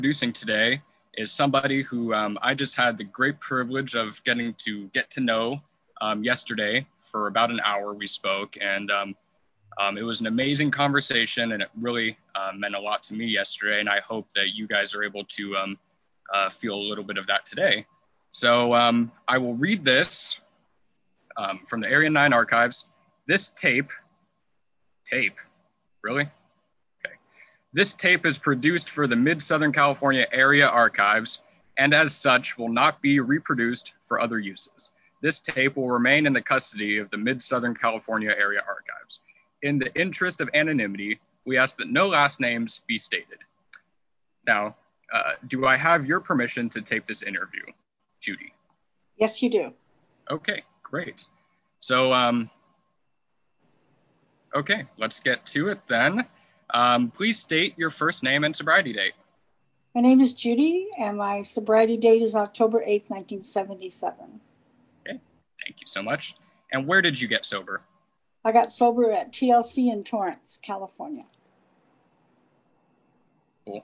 Introducing today is somebody who I just had the great privilege of getting to get to know yesterday. For about an hour we spoke, and it was an amazing conversation, and it really meant a lot to me yesterday, and I hope that you guys are able to feel a little bit of that today. So I will read this from the Area 9 archives. This tape, really? This tape is produced for the Mid-Southern California Area Archives and as such will not be reproduced for other uses. This tape will remain in the custody of the Mid-Southern California Area Archives. In the interest of anonymity, we ask that no last names be stated. Now, do I have your permission to tape this interview, Judy? Yes, you do. Okay, great. So, okay, let's get to it then. Please state your first name and sobriety date. My name is Judy, and my sobriety date is October 8th, 1977. Okay, thank you so much. And where did you get sober? I got sober at TLC in Torrance, California. Cool.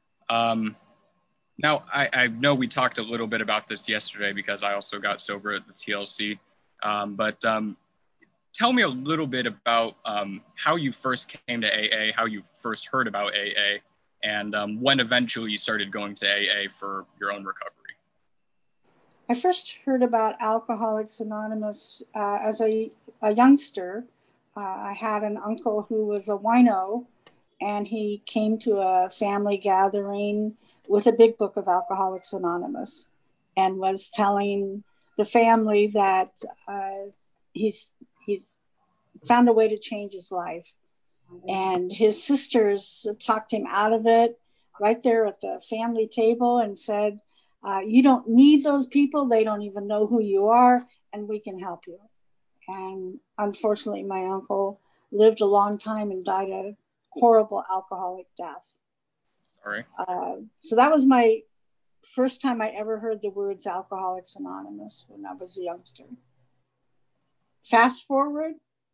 Now, I know we talked a little bit about this yesterday because I also got sober at the TLC, but tell me a little bit about how you first came to AA, how you first heard about AA, and when eventually you started going to AA for your own recovery. I first heard about Alcoholics Anonymous as a youngster. I had an uncle who was a wino, and he came to a family gathering with a big book of Alcoholics Anonymous and was telling the family that he's found a way to change his life. And his sisters talked him out of it right there at the family table and said, you don't need those people. They don't even know who you are, and we can help you. And unfortunately, my uncle lived a long time and died a horrible alcoholic death. Sorry. So that was my first time I ever heard the words Alcoholics Anonymous when I was a youngster. Fast forward,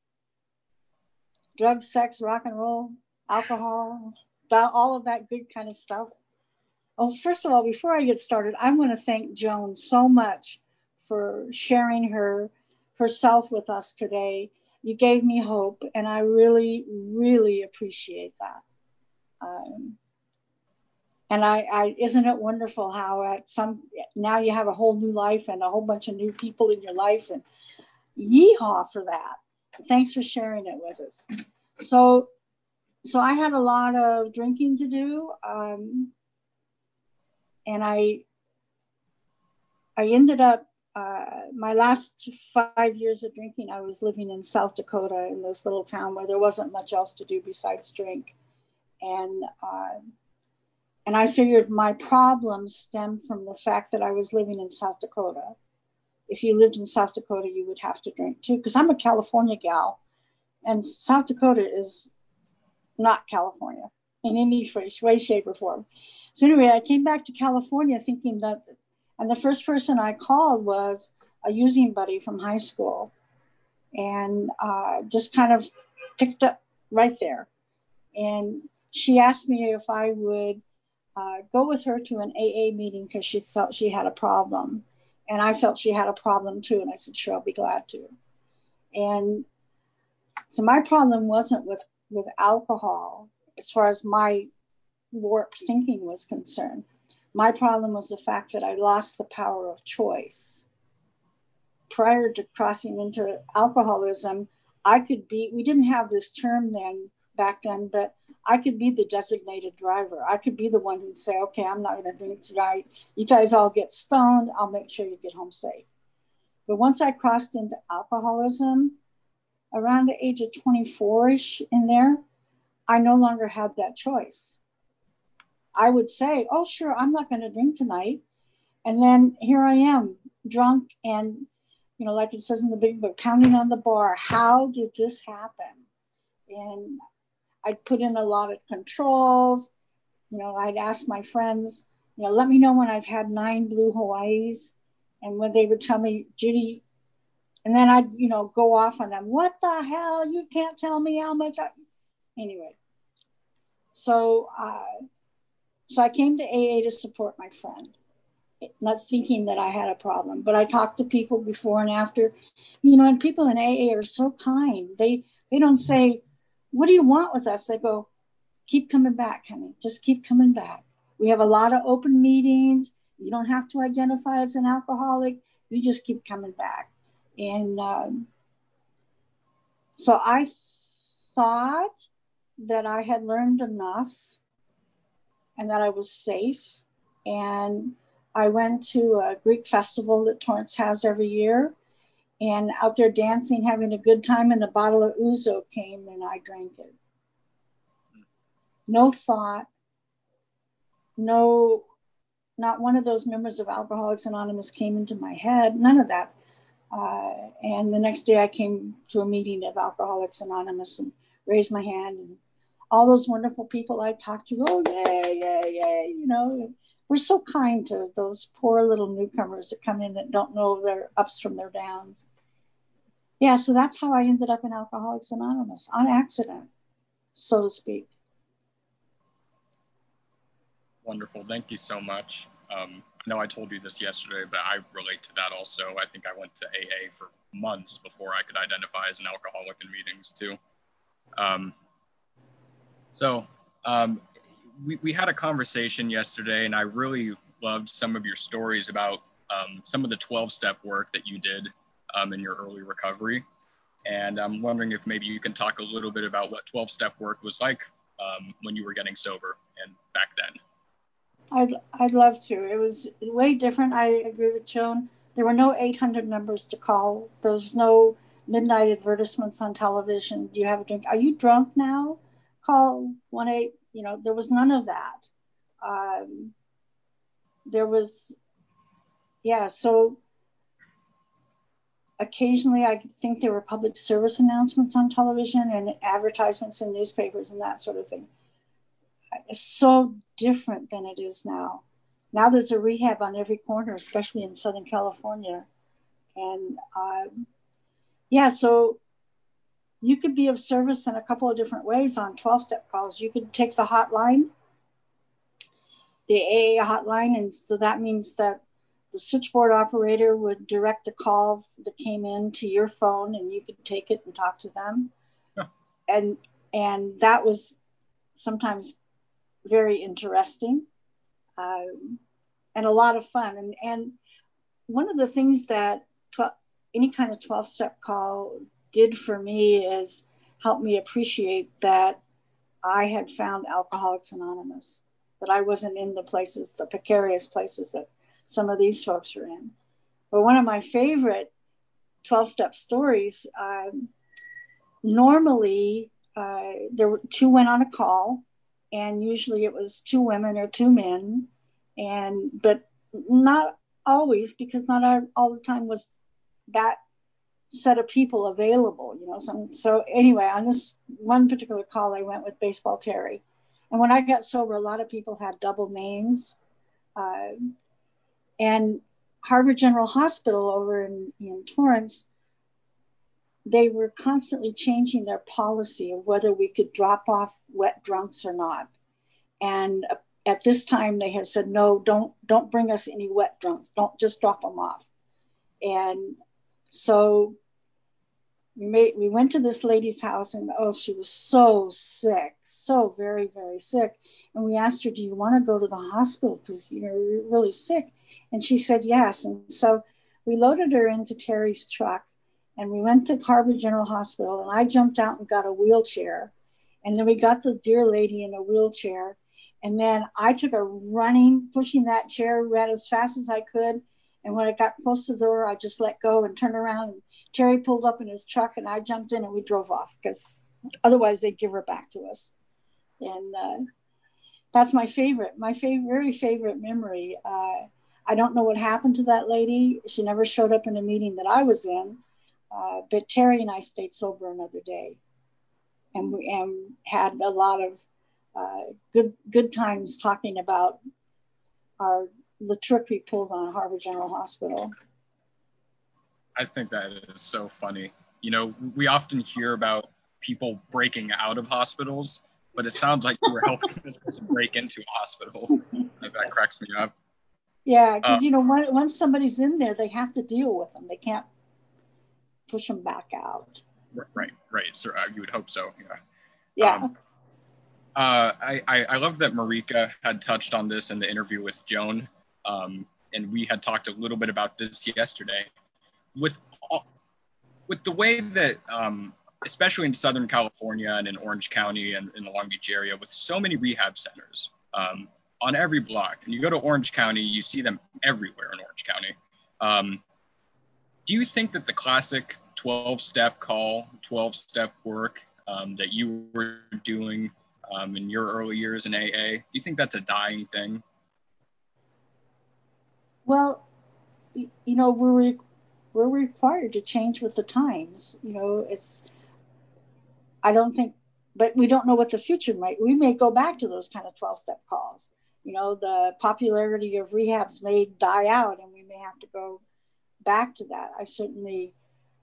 drugs, sex, rock and roll, alcohol, all of that good kind of stuff. Oh, first of all, before I get started, I want to thank Joan so much for sharing herself with us today. You gave me hope, and I really, really appreciate that. And I isn't it wonderful how now you have a whole new life and a whole bunch of new people in your life, and yeehaw for that. Thanks for sharing it with us. So I had a lot of drinking to do, and I ended up my last 5 years of drinking. I was living in South Dakota in this little town where there wasn't much else to do besides drink, and I figured my problems stemmed from the fact that I was living in South Dakota. If you lived in South Dakota, you would have to drink too, because I'm a California gal, and South Dakota is not California in any way, shape, or form. So anyway, I came back to California thinking that, and the first person I called was a using buddy from high school, and just kind of picked up right there. And she asked me if I would go with her to an AA meeting because she felt she had a problem. And I felt she had a problem too. And I said, sure, I'll be glad to. And so my problem wasn't with alcohol as far as my warped thinking was concerned. My problem was the fact that I lost the power of choice. Prior to crossing into alcoholism, we didn't have this term back then, but I could be the designated driver. I could be the one who'd say, okay, I'm not going to drink tonight. You guys all get stoned. I'll make sure you get home safe. But once I crossed into alcoholism, around the age of 24-ish in there, I no longer had that choice. I would say, oh, sure, I'm not going to drink tonight. And then here I am, drunk and, like it says in the big book, pounding on the bar. How did this happen? And I'd put in a lot of controls. I'd ask my friends, let me know when I've had 9 blue Hawaiis. And when they would tell me, Judy, and then I'd, go off on them. What the hell? You can't tell me how much Anyway. So So I came to AA to support my friend, not thinking that I had a problem. But I talked to people before and after, and people in AA are so kind. They don't say, "What do you want with us?" They go, "Keep coming back, honey. Just keep coming back. We have a lot of open meetings. You don't have to identify as an alcoholic. You just keep coming back." And so I thought that I had learned enough and that I was safe. And I went to a Greek festival that Torrance has every year, and out there dancing, having a good time, and a bottle of ouzo came and I drank it. No thought, no, not one of those members of Alcoholics Anonymous came into my head, none of that. And the next day I came to a meeting of Alcoholics Anonymous and raised my hand, and all those wonderful people I talked to, oh, yay, yay, yay, we're so kind to those poor little newcomers that come in that don't know their ups from their downs. Yeah, so that's how I ended up in Alcoholics Anonymous, on accident, so to speak. Wonderful. Thank you so much. I know I told you this yesterday, but I relate to that also. I think I went to AA for months before I could identify as an alcoholic in meetings too. We had a conversation yesterday, and I really loved some of your stories about some of the 12-step work that you did in your early recovery. And I'm wondering if maybe you can talk a little bit about what 12-step work was like when you were getting sober and back then. I'd love to. It was way different. I agree with Joan. There were no 800 numbers to call. There was no midnight advertisements on television. Do you have a drink? Are you drunk now? Call 1-8. There was none of that. There was, so occasionally I think there were public service announcements on television and advertisements in newspapers and that sort of thing. It's so different than it is now. Now there's a rehab on every corner, especially in Southern California. And so you could be of service in a couple of different ways on 12-step calls. You could take the hotline, the AA hotline, and so that means that the switchboard operator would direct the call that came in to your phone, and you could take it and talk to them. Yeah. And that was sometimes very interesting and a lot of fun. And one of the things that any kind of 12-step call did for me is help me appreciate that I had found Alcoholics Anonymous, that I wasn't in the precarious places that some of these folks are in. But one of my favorite 12-step stories, normally there were two went on a call, and usually it was two women or two men, but not always, because not all the time was that set of people available, So anyway, on this one particular call, I went with Baseball Terry. And when I got sober, a lot of people had double names. And Harbor General Hospital over in Torrance, they were constantly changing their policy of whether we could drop off wet drunks or not. And at this time, they had said, no, don't bring us any wet drunks. Don't just drop them off. And so we went to this lady's house, and she was so sick, so very, very sick. And we asked her, do you want to go to the hospital? Because, you're really sick. And she said yes. And so we loaded her into Terry's truck, and we went to Harbor General Hospital, and I jumped out and got a wheelchair. And then we got the dear lady in a wheelchair. And then I took a running, pushing that chair, ran as fast as I could. And when I got close to the door, I just let go and turned around. And Terry pulled up in his truck, and I jumped in, and we drove off, because otherwise they'd give her back to us. And that's my very favorite memory. I don't know what happened to that lady. She never showed up in a meeting that I was in. But Terry and I stayed sober another day, and we had a lot of good times talking about the trick we pulled on Harbor General Hospital. I think that is so funny. We often hear about people breaking out of hospitals, but it sounds like you were helping this person break into a hospital. That cracks me up. Yeah, because once somebody's in there, they have to deal with them. They can't push them back out. Right. So you would hope so. Yeah. Yeah. I love that Marika had touched on this in the interview with Joan, and we had talked a little bit about this yesterday. With the way that, especially in Southern California and in Orange County and in the Long Beach area, with so many rehab centers on every block, and you go to Orange County, you see them everywhere in Orange County. Do you think that the classic 12-step call, 12-step work that you were doing in your early years in AA, do you think that's a dying thing? Well, we're required to change with the times. I don't think, but we don't know what the future might. We may go back to those kind of 12-step calls. The popularity of rehabs may die out, and we may have to go back to that. I certainly,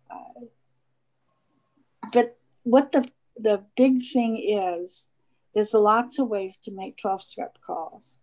but what the big thing is, there's lots of ways to make 12-step calls.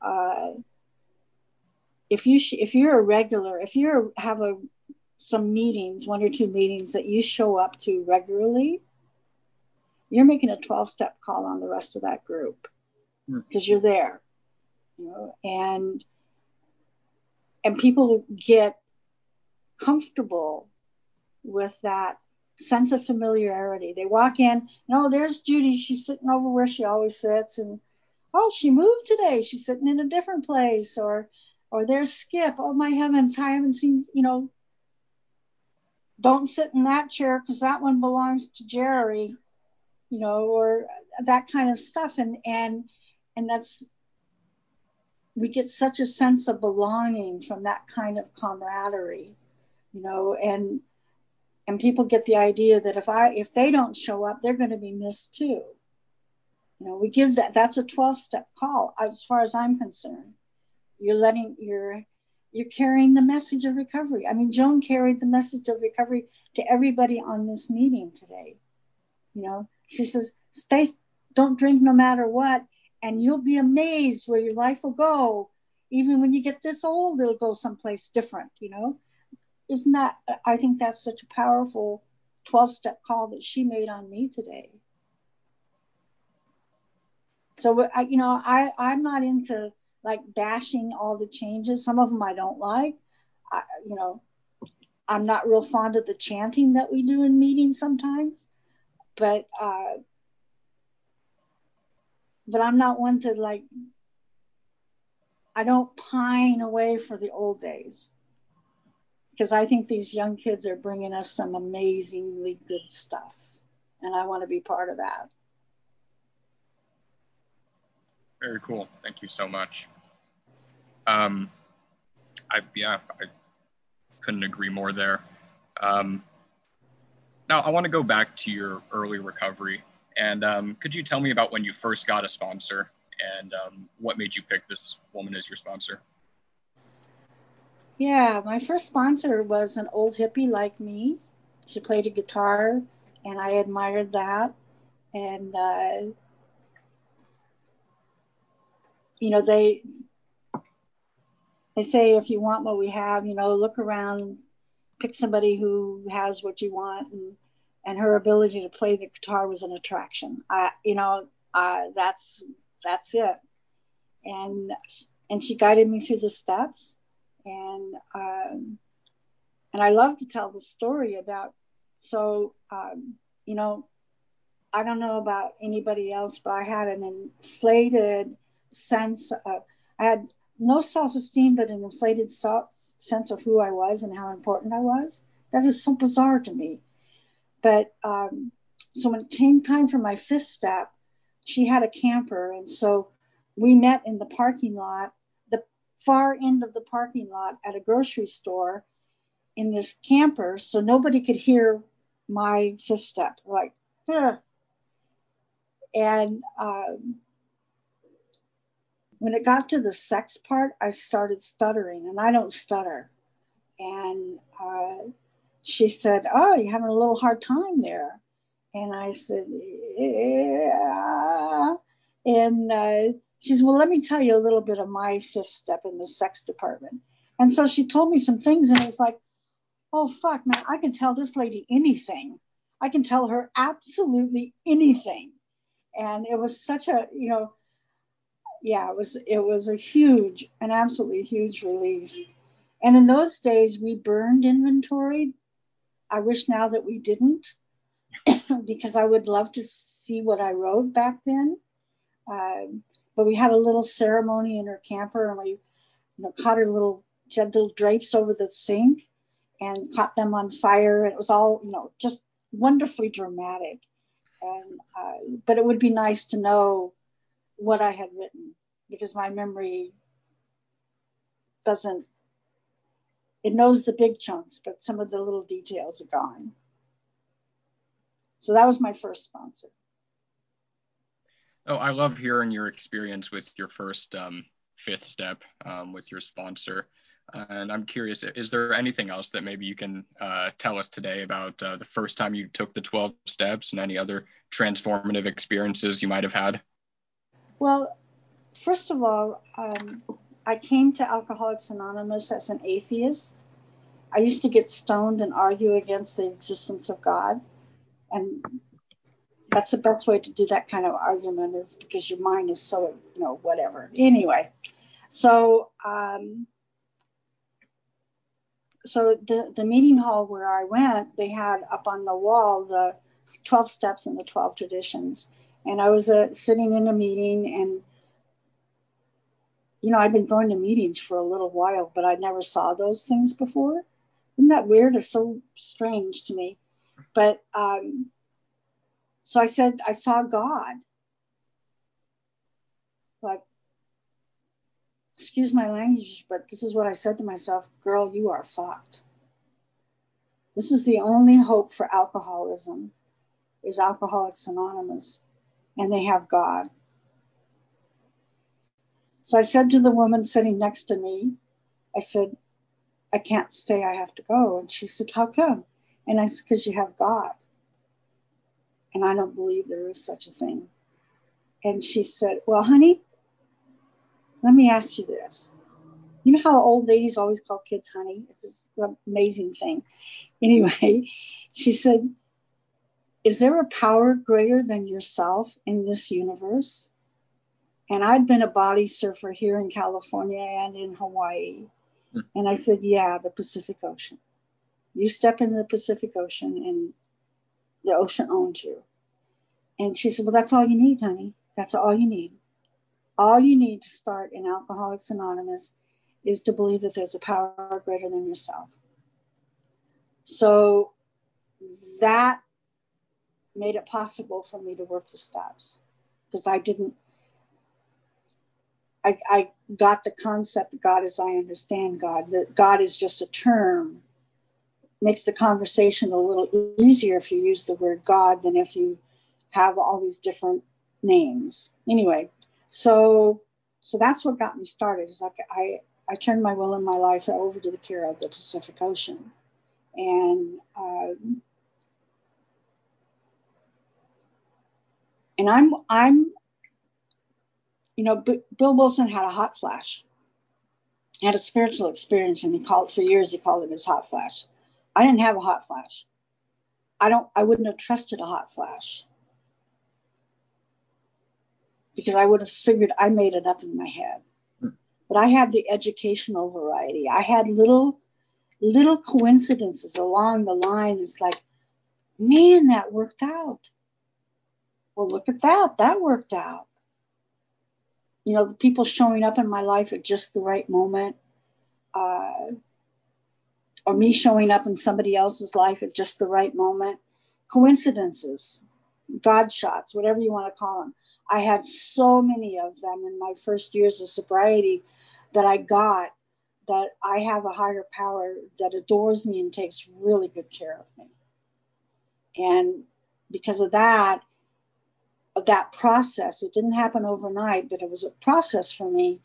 If you're a regular, if you have some meetings, 1 or 2 meetings that you show up to regularly, you're making a 12-step call on the rest of that group because you're there, and people get comfortable with that sense of familiarity. They walk in, there's Judy. She's sitting over where she always sits, and she moved today. She's sitting in a different place, or there's Skip. Oh my heavens, I haven't seen. Don't sit in that chair because that one belongs to Jerry, or that kind of stuff, and that's, we get such a sense of belonging from that kind of camaraderie, and people get the idea that if they don't show up, they're going to be missed too. We give that's a 12-step call as far as I'm concerned. You're carrying the message of recovery. I mean, Joan carried the message of recovery to everybody on this meeting today. She says, don't drink no matter what, and you'll be amazed where your life will go. Even when you get this old, it'll go someplace different, Isn't that, I think that's such a powerful 12-step call that she made on me today. So, I'm not into like bashing all the changes. Some of them I don't like. I'm not real fond of the chanting that we do in meetings sometimes, but I'm not one to I don't pine away for the old days, because I think these young kids are bringing us some amazingly good stuff, and I want to be part of that. Very cool. Thank you so much. I couldn't agree more there. Now, I want to go back to your early recovery, and could you tell me about when you first got a sponsor, and what made you pick this woman as your sponsor? Yeah, my first sponsor was an old hippie like me. She played a guitar, and I admired that. And, they say if you want what we have, look around, pick somebody who has what you want. And her ability to play the guitar was an attraction. That's it. And she guided me through the steps. And I love to tell the story about, I don't know about anybody else, but I had an inflated sense of, I had no self-esteem, but an inflated sense of who I was and how important I was. That is so bizarre to me. But so when it came time for my 5th step, she had a camper. And so we met in the parking lot, the far end of the parking lot at a grocery store in this camper. So nobody could hear my 5th step. Ugh. And when it got to the sex part, I started stuttering, and I don't stutter. And she said, "Oh, you're having a little hard time there." And I said, yeah. And she said, well, let me tell you a little bit of my fifth step in the sex department. And so she told me some things, and I was like, oh, fuck, man, I can tell this lady anything. I can tell her absolutely anything. And it was such a, yeah, it was an absolutely huge relief. And in those days, we burned inventory. I wish now that we didn't, because I would love to see what I wrote back then. But we had a little ceremony in her camper, and we, caught her little drapes over the sink and caught them on fire. It was all, just wonderfully dramatic. And but it would be nice to know what I had written, because my memory doesn't. It knows the big chunks, but some of the little details are gone. So that was my first sponsor. Oh, I love hearing your experience with your first fifth step with your sponsor. And I'm curious, is there anything else that maybe you can tell us today about the first time you took the 12 steps and any other transformative experiences you might have had? Well, first of all, I came to Alcoholics Anonymous as an atheist. I used to get stoned and argue against the existence of God. And that's the best way to do that kind of argument, is because your mind is so, whatever. Anyway, so the meeting hall where I went, they had up on the wall the 12 steps and the 12 traditions. And I was sitting in a meeting, and I've been going to meetings for a little while, but I never saw those things before. Isn't that weird? It's so strange to me. But so I said, I saw God. Like, excuse my language, but this is what I said to myself: girl, you are fucked. This is the only hope for alcoholism, is Alcoholics Anonymous, and they have God. So I said to the woman sitting next to me, I said, I can't stay, I have to go. And she said, how come? And I said, because you have God. And I don't believe there is such a thing. And she said, well, honey, let me ask you this. You know how old ladies always call kids honey? It's just an amazing thing. Anyway, she said, is there a power greater than yourself in this universe? And I'd been a body surfer here in California and in Hawaii. And I said, yeah, the Pacific Ocean. You step into the Pacific Ocean and the ocean owns you. And she said, well, that's all you need, honey. That's all you need. All you need to start in Alcoholics Anonymous is to believe that there's a power greater than yourself. So that made it possible for me to work the steps, because I got the concept of God as I understand God, that God is just a term. Makes the conversation a little easier if you use the word God than if you have all these different names. Anyway, so that's what got me started. Is like I turned my will and my life over to the care of the Pacific Ocean. And I'm Bill Wilson had a hot flash. He had a spiritual experience, and he called it his hot flash. I didn't have a hot flash. I wouldn't have trusted a hot flash, because I would have figured I made it up in my head. But I had the educational variety. I had little coincidences along the line. It's like, man, that worked out. Well, look at that. That worked out. The people showing up in my life at just the right moment, or me showing up in somebody else's life at just the right moment. Coincidences, God shots, whatever you want to call them. I had so many of them in my first years of sobriety that I got that I have a higher power that adores me and takes really good care of me. And because of that process, it didn't happen overnight, but it was a process for me.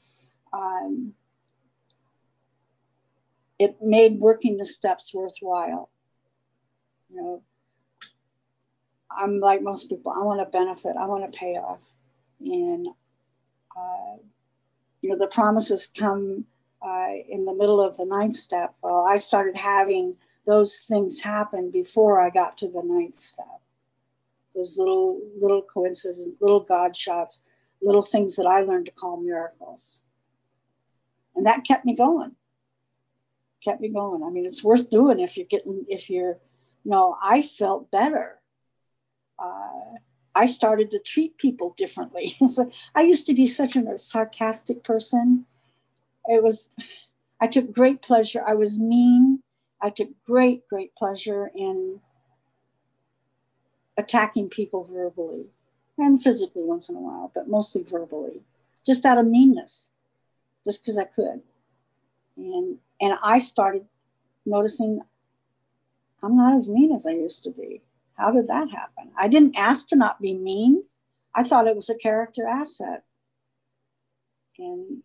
It made working the steps worthwhile. I'm like most people. I want to benefit. I want to pay off. And, uh, the promises come in the middle of the ninth step. Well, I started having those things happen before I got to the ninth step. Those little coincidences, little God shots, little things that I learned to call miracles. And that kept me going. Kept me going. I mean, it's worth doing I felt better. I started to treat people differently. I used to be such a sarcastic person. I took great pleasure. I was mean. I took great pleasure in attacking people verbally and physically once in a while, but mostly verbally, just out of meanness, just because I could. And I started noticing I'm not as mean as I used to be. How did that happen? I didn't ask to not be mean. I thought it was a character asset. And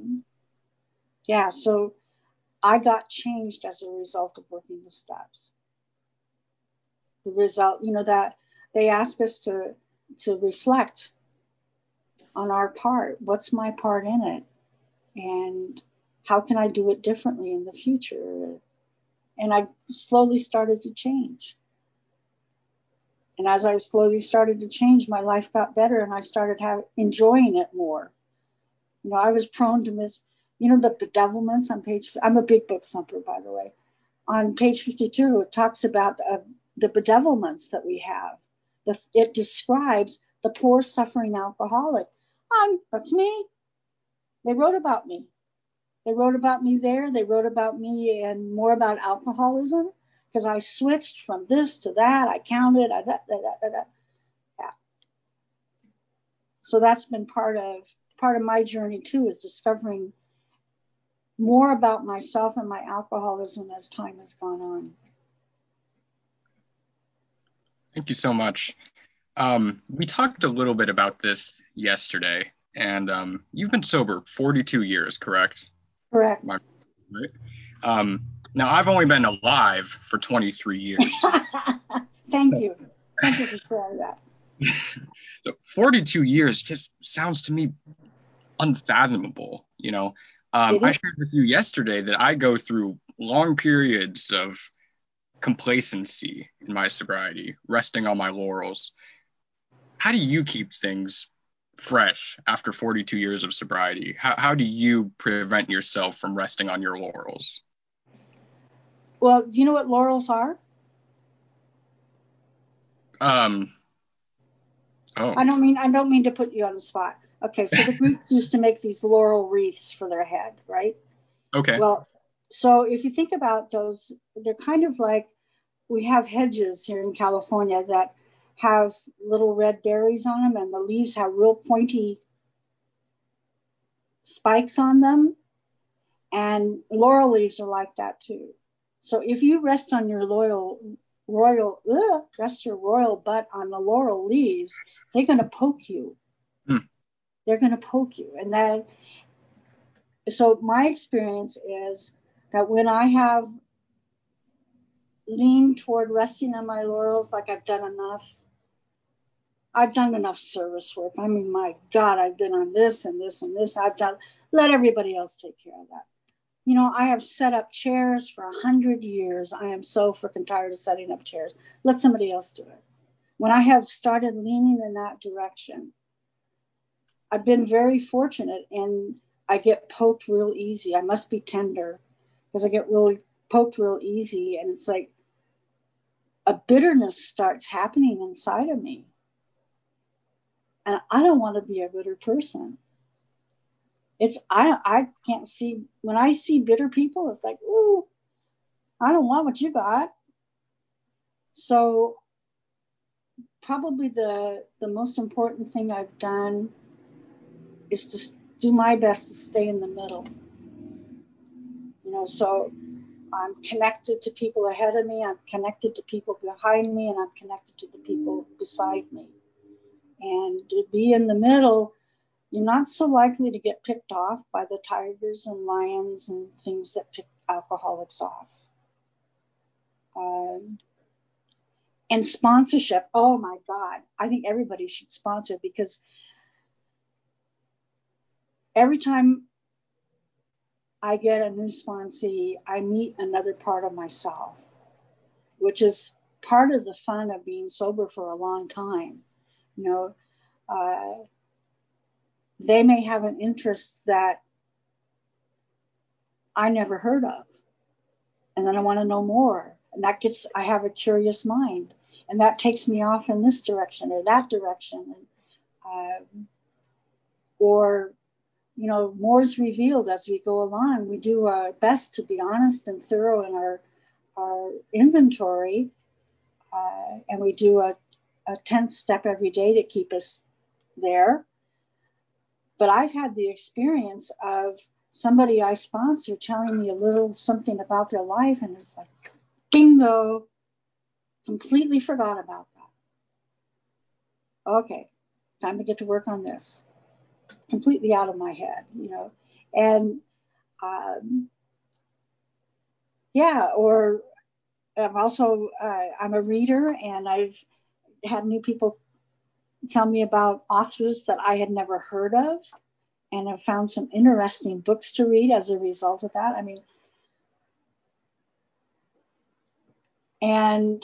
so I got changed as a result of working the steps. The result, that they ask us to reflect on our part. What's my part in it? And how can I do it differently in the future? And I slowly started to change. And as I slowly started to change, my life got better and I started enjoying it more. I was prone to miss, the bedevilments on I'm a big book thumper, by the way. On page 52, it talks about the bedevilments that we have. It describes the poor suffering alcoholic. That's me. They wrote about me. They wrote about me there. They wrote about me and more about alcoholism because I switched from this to that. I counted. Yeah. So that's been part of my journey too, is discovering more about myself and my alcoholism as time has gone on. Thank you so much. We talked a little bit about this yesterday, and you've been sober 42 years, correct? Correct. Right. Now, I've only been alive for 23 years. Thank you. Thank you for sharing that. So 42 years just sounds to me unfathomable. I shared with you yesterday that I go through long periods of complacency in my sobriety, resting on my laurels. How do you keep things fresh after 42 years of sobriety? How do you prevent yourself from resting on your laurels? Well, do you know what laurels are? Oh. I don't mean to put you on the spot. Okay, so the Greeks used to make these laurel wreaths for their head, right? Okay. Well, so if you think about those, they're kind of like, we have hedges here in California that have little red berries on them, and the leaves have real pointy spikes on them. And laurel leaves are like that too. So if you rest on your rest your royal butt on the laurel leaves, they're going to poke you. They're going to poke you. And so my experience is that when I have leaned toward resting on my laurels, like I've done enough service work. I mean, my God, I've been on this and this and this. Let everybody else take care of that. I have set up chairs for 100 years. I am so freaking tired of setting up chairs. Let somebody else do it. When I have started leaning in that direction, I've been very fortunate, and I get poked real easy. I must be tender because I get really poked real easy, and it's like a bitterness starts happening inside of me. And I don't want to be a bitter person. I can't see, when I see bitter people, it's like, ooh, I don't want what you got. So probably the most important thing I've done is to do my best to stay in the middle. So I'm connected to people ahead of me, I'm connected to people behind me, and I'm connected to the people beside me. And to be in the middle, you're not so likely to get picked off by the tigers and lions and things that pick alcoholics off. And sponsorship, oh my God, I think everybody should sponsor, because every time I get a new sponsee, I meet another part of myself, which is part of the fun of being sober for a long time. You know, they may have an interest that I never heard of, and then I want to know more. And I have a curious mind, and that takes me off in this direction or that direction. Or, more is revealed as we go along. We do our best to be honest and thorough in our inventory, and we do a 10th step every day to keep us there. But I've had the experience of somebody I sponsor telling me a little something about their life, and it's like, bingo, completely forgot about that. Okay, time to get to work on this. Completely out of my head, And or I'm a reader, and I've had new people tell me about authors that I had never heard of, and I've found some interesting books to read as a result of that. And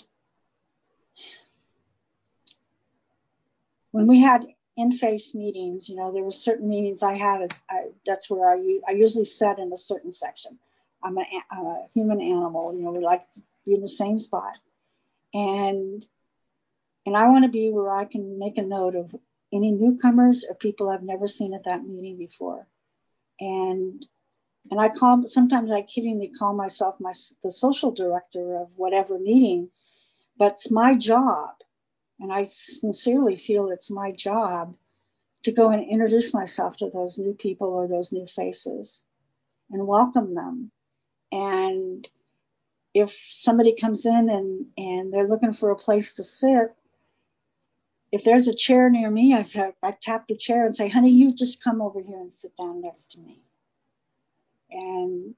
when we had in-face meetings, there were certain meetings I had. That's where I usually sat in a certain section. I'm a human animal. We like to be in the same spot, and I want to be where I can make a note of any newcomers or people I've never seen at that meeting before. And sometimes I kiddingly call myself the social director of whatever meeting, but it's my job. And I sincerely feel it's my job to go and introduce myself to those new people or those new faces and welcome them. And if somebody comes in and they're looking for a place to sit, if there's a chair near me, I tap the chair and say, honey, you just come over here and sit down next to me. And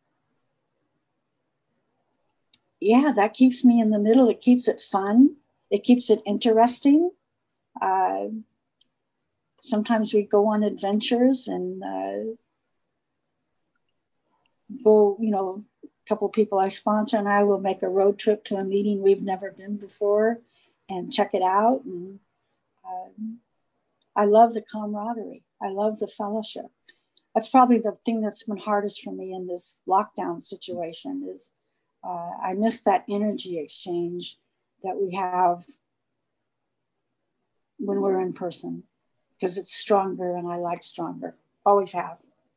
that keeps me in the middle. It keeps it fun. It keeps it interesting. Sometimes we go on adventures and a couple of people I sponsor and I will make a road trip to a meeting we've never been before and check it out. And I love the camaraderie. I love the fellowship. That's probably the thing that's been hardest for me in this lockdown situation is I miss that energy exchange that we have when we're in person, because it's stronger and I like stronger. Always have.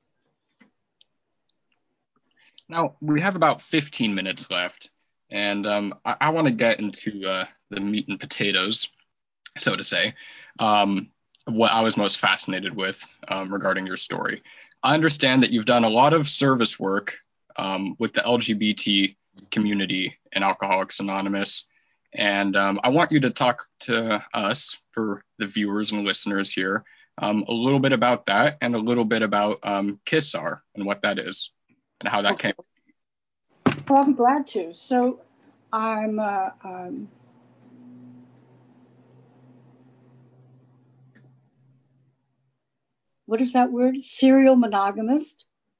Now, we have about 15 minutes left, and I want to get into the meat and potatoes, so to say, what I was most fascinated with regarding your story. I understand that you've done a lot of service work with the LGBT community in Alcoholics Anonymous, and I want you to talk to us, for the viewers and listeners here, a little bit about that and a little bit about KISSAR and what that is and how that came. Well, I'll be glad to. So I'm what is that word? Serial monogamist.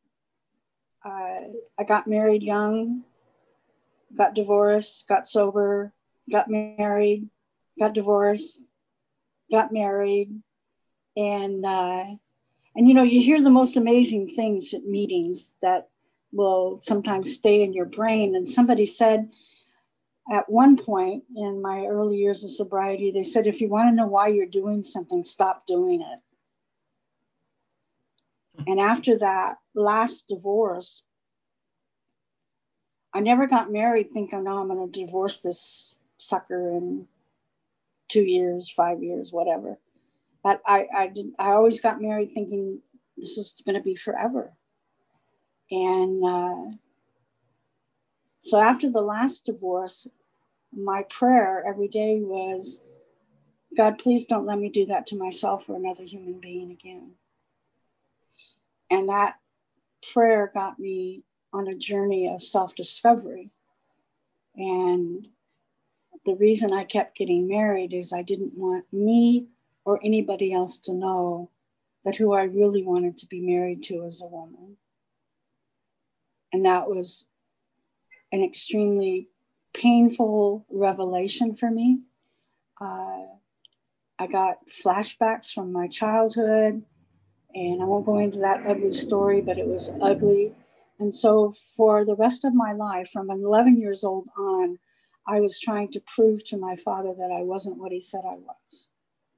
I got married young, got divorced, got sober, got married, got divorced, got married, and you hear the most amazing things at meetings that will sometimes stay in your brain. And somebody said at one point in my early years of sobriety, they said, if you want to know why you're doing something, stop doing it. And after that last divorce, I never got married thinking, no, I'm going to divorce this sucker in 2 years, 5 years, whatever. But I always got married thinking this is going to be forever. And so after the last divorce, my prayer every day was, God, please don't let me do that to myself or another human being again. And that prayer got me on a journey of self-discovery. And the reason I kept getting married is I didn't want me or anybody else to know that who I really wanted to be married to was a woman. And that was an extremely painful revelation for me. I got flashbacks from my childhood, and I won't go into that ugly story, but it was ugly. And so for the rest of my life, from 11 years old on, I was trying to prove to my father that I wasn't what he said I was.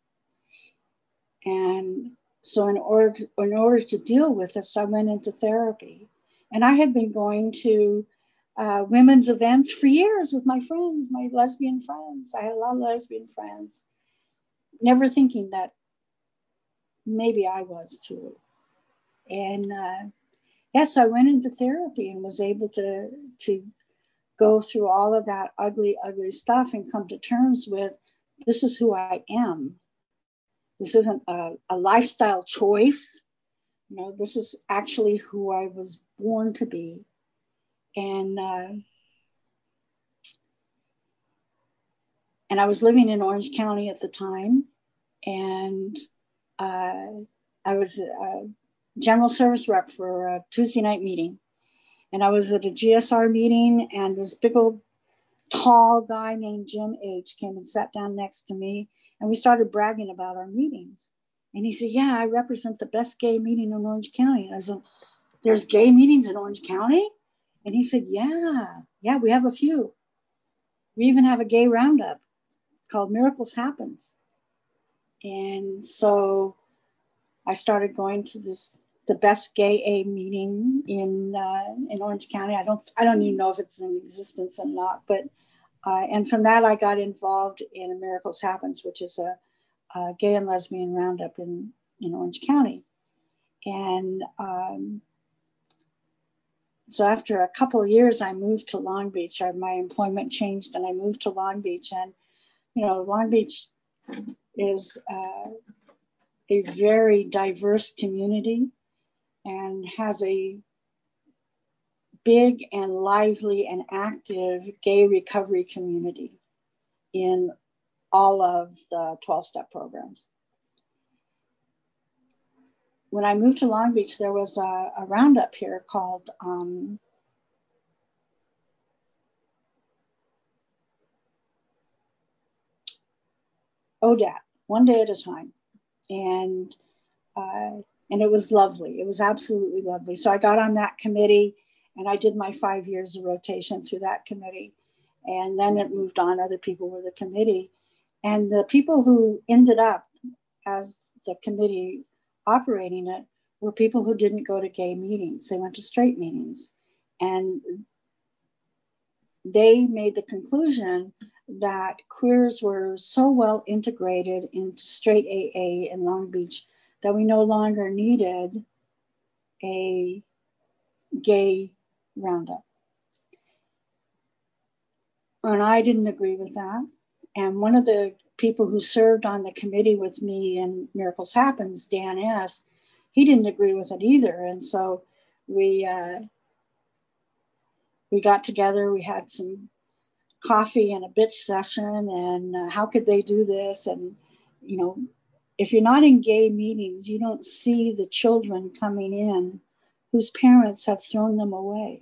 And so in order to deal with this, I went into therapy. And I had been going to women's events for years with my friends, my lesbian friends. I had a lot of lesbian friends, never thinking that maybe I was too. And yes, I went into therapy and was able to go through all of that ugly, ugly stuff and come to terms with, this is who I am. This isn't a lifestyle choice. You know, this is actually who I was born to be. And I was living in Orange County at the time, and I was a general service rep for a Tuesday night meeting. And I was at a GSR meeting, and this big old tall guy named Jim H. came and sat down next to me, and we started bragging about our meetings. And he said, yeah, I represent the best gay meeting in Orange County. And I said, there's gay meetings in Orange County? And he said, yeah, we have a few. We even have a gay roundup. It's called Miracles Happens. And so I started going to the best gay A meeting in Orange County. I don't even know if it's in existence or not, but and from that I got involved in a Miracles Happens, which is a gay and lesbian roundup in Orange County. And so after a couple of years, I moved to Long Beach. My employment changed, and I moved to Long Beach. And Long Beach is a very diverse community and has a big and lively and active gay recovery community in all of the 12-step programs. When I moved to Long Beach, there was a roundup here called ODAT, One Day at a Time. And it was lovely. It was absolutely lovely. So I got on that committee, and I did my 5 years of rotation through that committee. And then it moved on. Other people were the committee. And the people who ended up as the committee operating it were people who didn't go to gay meetings. They went to straight meetings. And they made the conclusion that queers were so well integrated into straight AA in Long Beach that we no longer needed a gay roundup. And I didn't agree with that. And one of the people who served on the committee with me in Miracles Happens, Dan S., he didn't agree with it either. And so we got together, we had some coffee and a bitch session, and how could they do this? And, if you're not in gay meetings, you don't see the children coming in whose parents have thrown them away.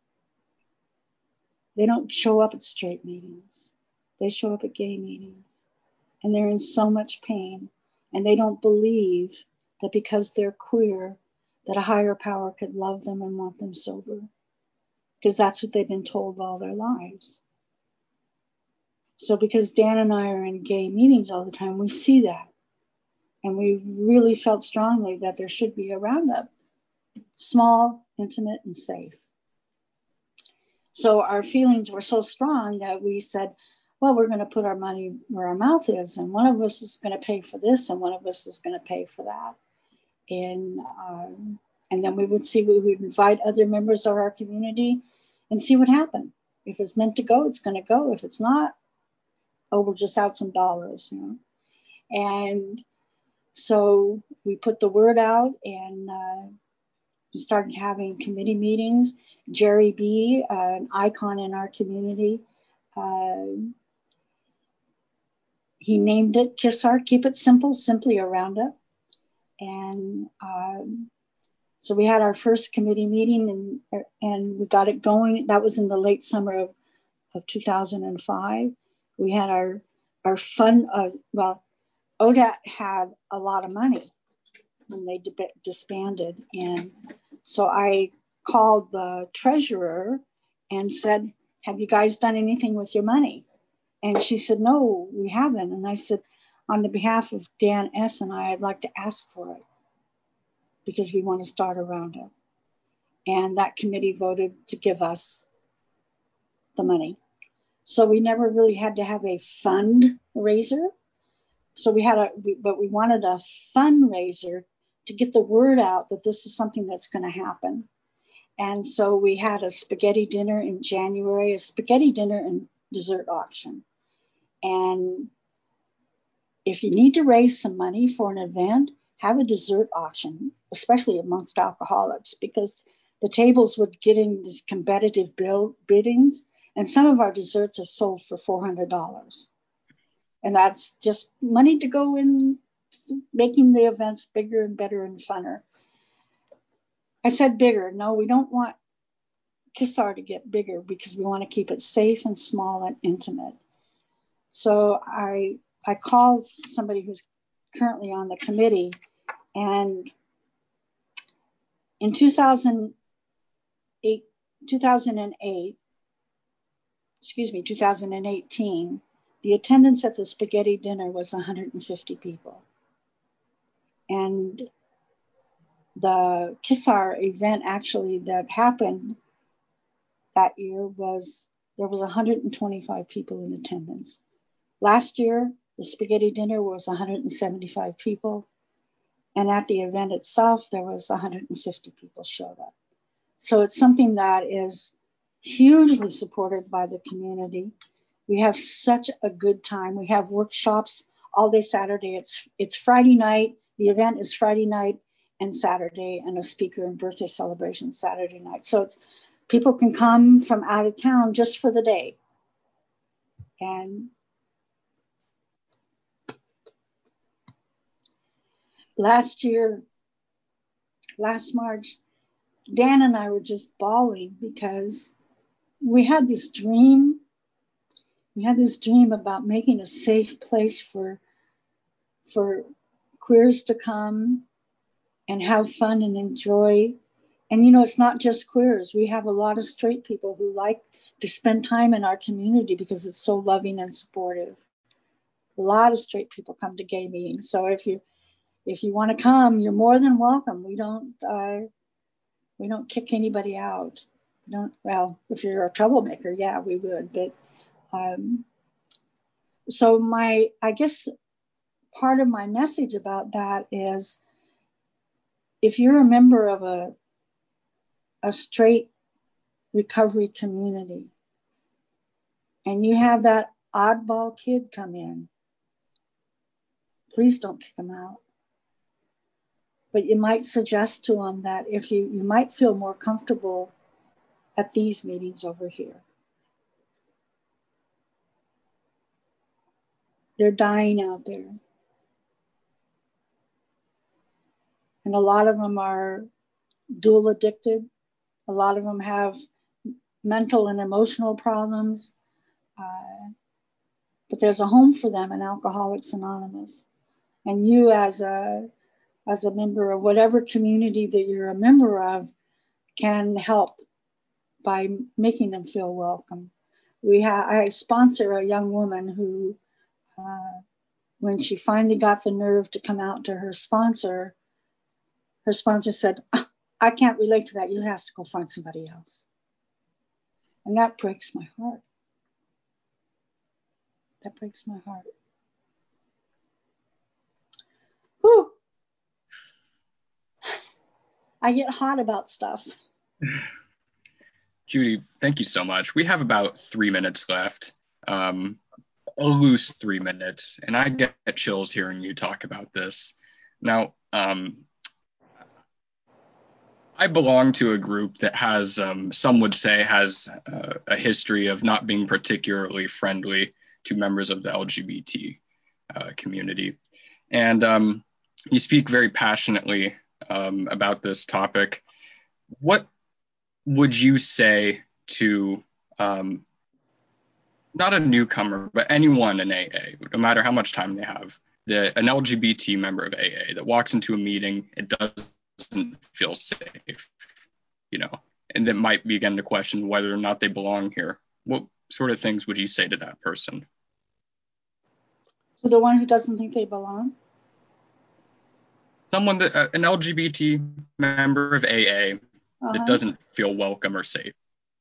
They don't show up at straight meetings. They show up at gay meetings. And they're in so much pain. And they don't believe that because they're queer, that a higher power could love them and want them sober. Because that's what they've been told all their lives. So because Dan and I are in gay meetings all the time, we see that. And we really felt strongly that there should be a roundup. Small, intimate, and safe. So our feelings were so strong that we said, well, we're going to put our money where our mouth is. And one of us is going to pay for this, and one of us is going to pay for that. And then we would invite other members of our community and see what happened. If it's meant to go, it's going to go. If it's not, we'll just out some dollars, And so we put the word out, and we started having committee meetings. Jerry B., an icon in our community, he named it KISSAR, Keep It Simple, Simply a Roundup. And so we had our first committee meeting and we got it going. That was in the late summer of 2005. We had our fun, ODAT had a lot of money when they disbanded. And so I called the treasurer and said, have you guys done anything with your money? And she said, no, we haven't. And I said, on the behalf of Dan S. and I'd like to ask for it because we want to start a roundup. And that committee voted to give us the money. So we never really had to have a fundraiser. So but we wanted a fundraiser to get the word out that this is something that's going to happen. And so we had a spaghetti dinner in January, a spaghetti dinner and dessert auction. And if you need to raise some money for an event, have a dessert auction, especially amongst alcoholics, because the tables would get in these competitive biddings, and some of our desserts are sold for $400. And that's just money to go in making the events bigger and better and funner. I said bigger. No, we don't want KISSAR to get bigger because we want to keep it safe and small and intimate. So I called somebody who's currently on the committee, and in 2018, the attendance at the spaghetti dinner was 150 people. And the KISSAR event actually that happened that year there was 125 people in attendance. Last year, the spaghetti dinner was 175 people. And at the event itself, there was 150 people showed up. So it's something that is hugely supported by the community. We have such a good time. We have workshops all day Saturday. It's Friday night. The event is Friday night and Saturday, and a speaker and birthday celebration Saturday night. So people can come from out of town just for the day. And last March, Dan and I were just bawling because we had this dream. We had this dream about making a safe place for queers to come and have fun and enjoy. And it's not just queers. We have a lot of straight people who like to spend time in our community because it's so loving and supportive. A lot of straight people come to gay meetings. So if you want to come, you're more than welcome. We don't kick anybody out. Well, if you're a troublemaker, yeah, we would. But so I guess part of my message about that is, if you're a member of a straight recovery community and you have that oddball kid come in, please don't kick them out. But you might suggest to them that if you might feel more comfortable at these meetings over here. They're dying out there. And a lot of them are dual addicted. A lot of them have mental and emotional problems. But there's a home for them in Alcoholics Anonymous. And you as a member of whatever community that you're a member of can help by making them feel welcome. I sponsor a young woman who, when she finally got the nerve to come out to her sponsor said, I can't relate to that. You'll have to go find somebody else. And that breaks my heart. That breaks my heart. Whew. I get hot about stuff. Judy, thank you so much. We have about 3 minutes left, a loose 3 minutes, and I get chills hearing you talk about this. Now, I belong to a group that has, some would say, has a history of not being particularly friendly to members of the LGBT community. And you speak very passionately about this topic. What would you say to not a newcomer, but anyone in AA, no matter how much time they have, an LGBT member of AA that walks into a meeting, it doesn't feel safe, and that might begin to question whether or not they belong here? What sort of things would you say to that person? To the one who doesn't think they belong? Someone an LGBT member of AA that doesn't feel welcome or safe.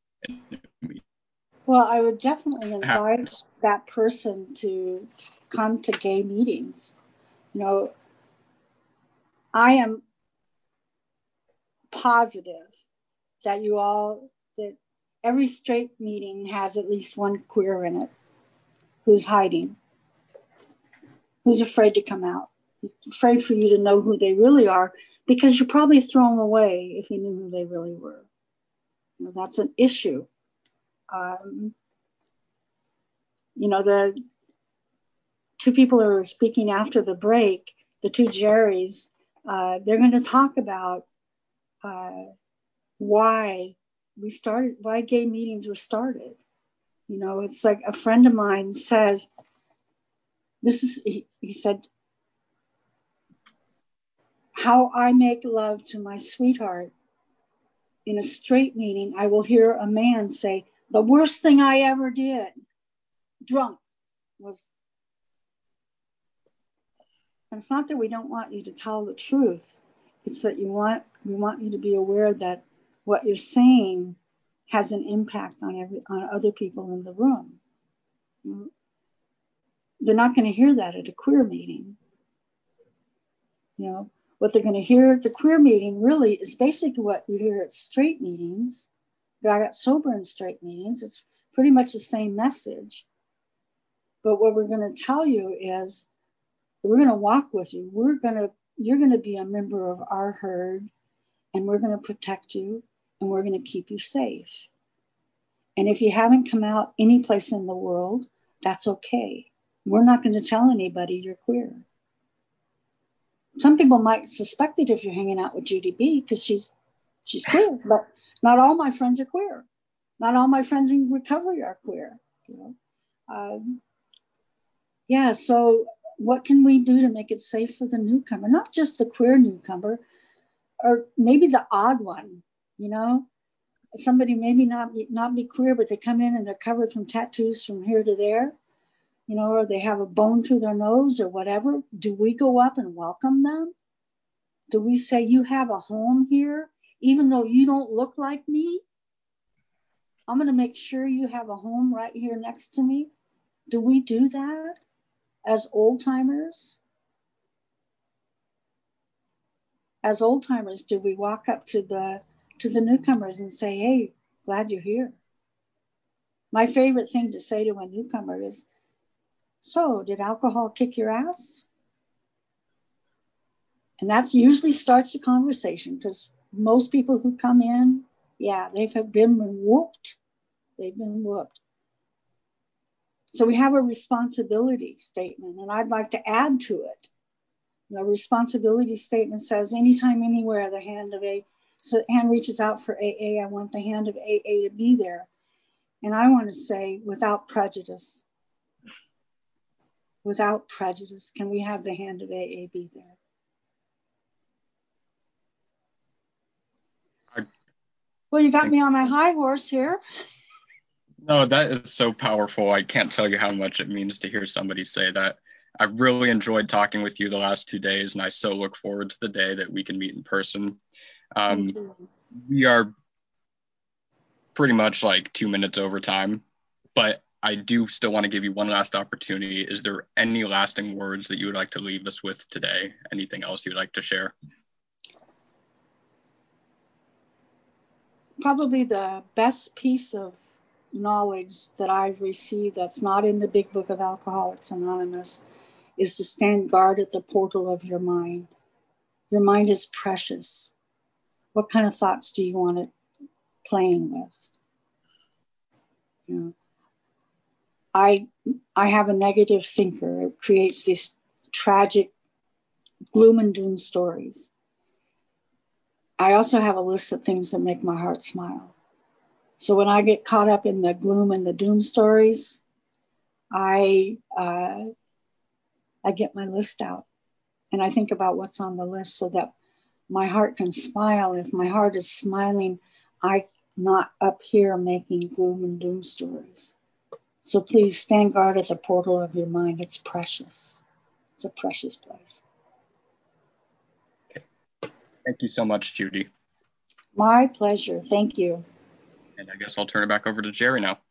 Well, I would definitely invite that person to come to gay meetings. I am positive that every straight meeting has at least one queer in it who's hiding, who's afraid to come out, afraid for you to know who they really are, because you'd probably throw them away if you knew who they really were. That's an issue. The two people who are speaking after the break, the two Jerrys, they're going to talk about why gay meetings were started. It's like a friend of mine says, he said, how I make love to my sweetheart in a straight meeting, I will hear a man say, the worst thing I ever did, drunk, was. And it's not that we don't want you to tell the truth. It's that we want you to be aware that what you're saying has an impact on other people in the room. They're not going to hear that at a queer meeting. What they're going to hear at the queer meeting really is basically what you hear at straight meetings. I got sober in straight meetings. It's pretty much the same message. But what we're going to tell you is, we're going to walk with you. You're going to be a member of our herd, and we're going to protect you, and we're going to keep you safe. And if you haven't come out any place in the world, that's okay. We're not going to tell anybody you're queer. Some people might suspect it if you're hanging out with Judy B because she's queer, but not all my friends are queer. Not all my friends in recovery are queer. So what can we do to make it safe for the newcomer? Not just the queer newcomer, or maybe the odd one, Somebody maybe not be queer, but they come in and they're covered from tattoos from here to there, or they have a bone through their nose or whatever. Do we go up and welcome them? Do we say, you have a home here, even though you don't look like me? I'm going to make sure you have a home right here next to me. Do we do that as old timers? As old timers, do we walk up to the newcomers and say, hey, glad you're here? My favorite thing to say to a newcomer is, so did alcohol kick your ass? And that usually starts the conversation, because most people who come in, they've been whooped. They've been whooped. So we have a responsibility statement, and I'd like to add to it. The responsibility statement says, anytime, anywhere, the hand reaches out for AA, I want the hand of AA to be there. And I want to say, without prejudice. Without prejudice, can we have the hand of AA be there? Well, you got me on my high horse here. No, that is so powerful. I can't tell you how much it means to hear somebody say that. I've really enjoyed talking with you the last 2 days, and I so look forward to the day that we can meet in person. We are pretty much like 2 minutes over time, but I do still want to give you one last opportunity. Is there any lasting words that you would like to leave us with today? Anything else you'd like to share? Probably the best piece of knowledge that I've received that's not in the big book of Alcoholics Anonymous is to stand guard at the portal of your mind. Your mind is precious. What kind of thoughts do you want it playing with? I have a negative thinker. It creates these tragic gloom and doom stories. I also have a list of things that make my heart smile. So when I get caught up in the gloom and the doom stories, I get my list out and I think about what's on the list so that my heart can smile. If my heart is smiling, I'm not up here making gloom and doom stories. So please stand guard at the portal of your mind. It's precious. It's a precious place. Okay. Thank you so much, Judy. My pleasure. Thank you. And I guess I'll turn it back over to Jerry now.